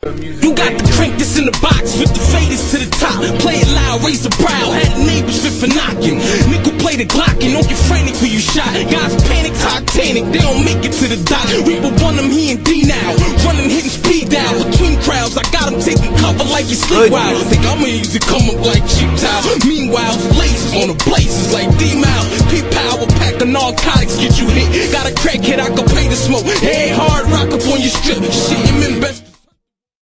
You got to crank this in the box with the faders to the top. Play it loud, raise the brow, had neighbors fit for knocking. Nickel play the Glockin', don't get frantic when you shot. Guys panic, Titanic, they don't make it to the dock. Reaper won them, he in D now. Running, hitting speed down. Between crowds, I got him taking cover like you sleep wild. Think I'ma use it, come up like cheap towel. Meanwhile, lasers on the blazes like D-Mal. P-Power, pack of narcotics, get you hit. Got a crackhead, I can pay the smoke. Hey, hard rock up on your strip. Shit, you mean best.